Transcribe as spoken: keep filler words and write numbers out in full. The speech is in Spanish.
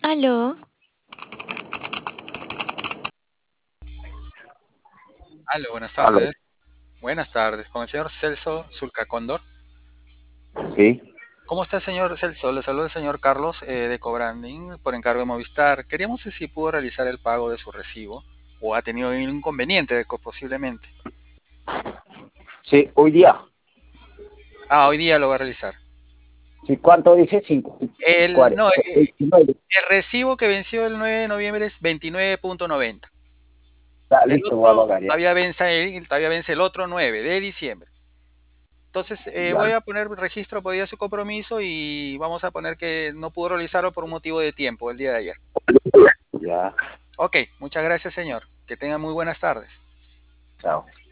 Aló, Aló, buenas Aló, tardes. Buenas tardes, con el señor Celso Sulcacóndor. sí, ¿Cómo está, señor Celso? Le saluda el señor Carlos eh, de Cobranding por encargo de Movistar. Queríamos saber si pudo realizar el pago de su recibo o ha tenido algún inconveniente de co- posiblemente. sí, hoy día. Ah, hoy día lo va a realizar. Sí, ¿cuánto dice? Cinco, El, cuarenta, no, eh, veintinueve. el recibo que venció el nueve de noviembre es veintinueve punto noventa. Está El listo, voy a otro pagar ya. todavía vence, el, todavía vence el otro nueve de diciembre. Entonces, eh, Ya, voy a poner registro por día de su compromiso y vamos a poner que no pudo realizarlo por un motivo de tiempo el día de ayer. ya, Ok, muchas gracias, señor. Que tenga muy buenas tardes. chao.